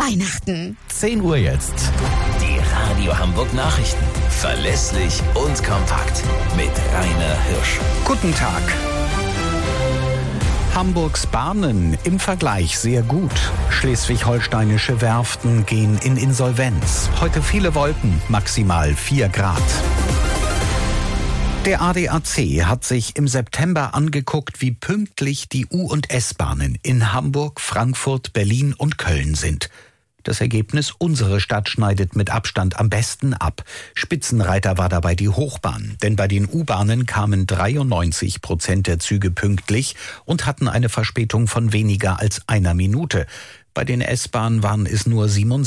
Weihnachten. 10 Uhr jetzt. Die Radio Hamburg Nachrichten. Verlässlich und kompakt. Mit Rainer Hirsch. Guten Tag. Hamburgs Bahnen im Vergleich sehr gut. Schleswig-holsteinische Werften gehen in Insolvenz. Heute viele Wolken, maximal 4 Grad. Der ADAC hat sich im September angeguckt, wie pünktlich die U- und S-Bahnen in Hamburg, Frankfurt, Berlin und Köln sind. Das Ergebnis: unsere Stadt schneidet mit Abstand am besten ab. Spitzenreiter war dabei die Hochbahn, denn bei den U-Bahnen kamen 93% der Züge pünktlich und hatten eine Verspätung von weniger als einer Minute. Bei den S-Bahnen waren es nur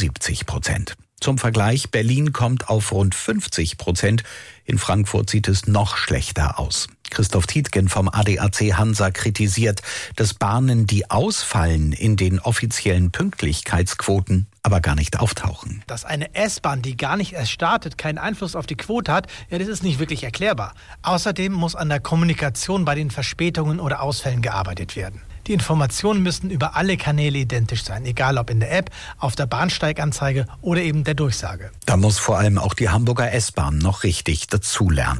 77%. Zum Vergleich: Berlin kommt auf rund 50%. In Frankfurt sieht es noch schlechter aus. Christoph Tietgen vom ADAC Hansa kritisiert, dass Bahnen, die ausfallen, in den offiziellen Pünktlichkeitsquoten aber gar nicht auftauchen. Dass eine S-Bahn, die gar nicht erst startet, keinen Einfluss auf die Quote hat, ja, das ist nicht wirklich erklärbar. Außerdem muss an der Kommunikation bei den Verspätungen oder Ausfällen gearbeitet werden. Die Informationen müssen über alle Kanäle identisch sein, egal ob in der App, auf der Bahnsteiganzeige oder eben der Durchsage. Da muss vor allem auch die Hamburger S-Bahn noch richtig dazulernen.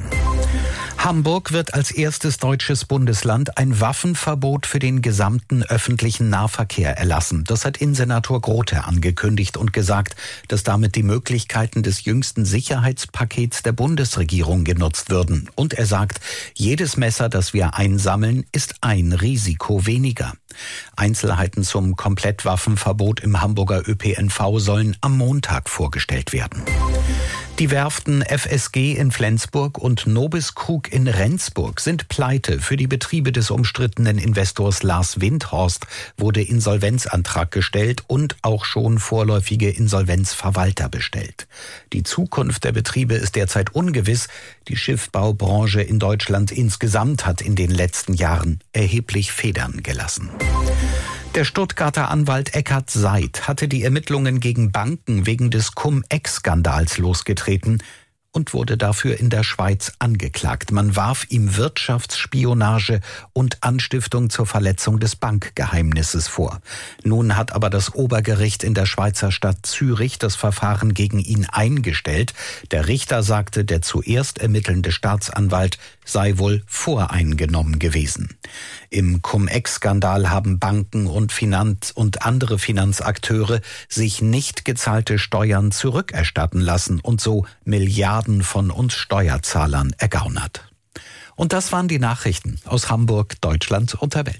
Hamburg wird als erstes deutsches Bundesland ein Waffenverbot für den gesamten öffentlichen Nahverkehr erlassen. Das hat Innensenator Grote angekündigt und gesagt, dass damit die Möglichkeiten des jüngsten Sicherheitspakets der Bundesregierung genutzt würden. Und er sagt, jedes Messer, das wir einsammeln, ist ein Risiko weniger. Einzelheiten zum Komplettwaffenverbot im Hamburger ÖPNV sollen am Montag vorgestellt werden. Die Werften FSG in Flensburg und Nobis Krug in Rendsburg sind pleite. Für die Betriebe des umstrittenen Investors Lars Windhorst wurde Insolvenzantrag gestellt und auch schon vorläufige Insolvenzverwalter bestellt. Die Zukunft der Betriebe ist derzeit ungewiss. Die Schiffbaubranche in Deutschland insgesamt hat in den letzten Jahren erheblich Federn gelassen. Der Stuttgarter Anwalt Eckhard Seid hatte die Ermittlungen gegen Banken wegen des Cum-Ex-Skandals losgetreten und wurde dafür in der Schweiz angeklagt. Man warf ihm Wirtschaftsspionage und Anstiftung zur Verletzung des Bankgeheimnisses vor. Nun hat aber das Obergericht in der Schweizer Stadt Zürich das Verfahren gegen ihn eingestellt. Der Richter sagte, der zuerst ermittelnde Staatsanwalt sei wohl voreingenommen gewesen. Im Cum-Ex-Skandal haben Banken und andere Finanzakteure sich nicht gezahlte Steuern zurückerstatten lassen und so Milliarden von uns Steuerzahlern ergaunert. Und das waren die Nachrichten aus Hamburg, Deutschland und der Welt.